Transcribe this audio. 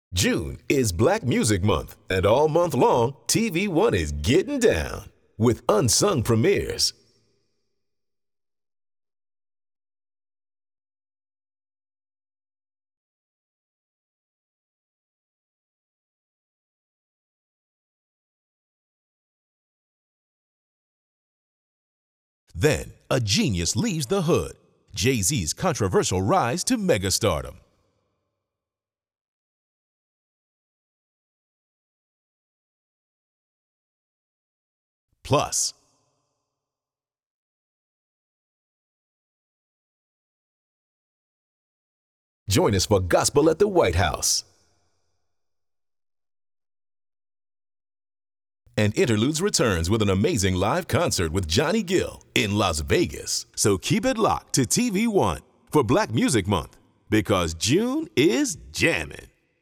June is Black Music Month, and all month long, TV One is getting down with unsung premieres. Then, a genius leaves the hood. Jay-Z's controversial rise to megastardom. Plus, join us for Gospel at the White House. And Interludes returns with an amazing live concert with Johnny Gill in Las Vegas. So keep it locked to TV One for Black Music Month, because June is jamming.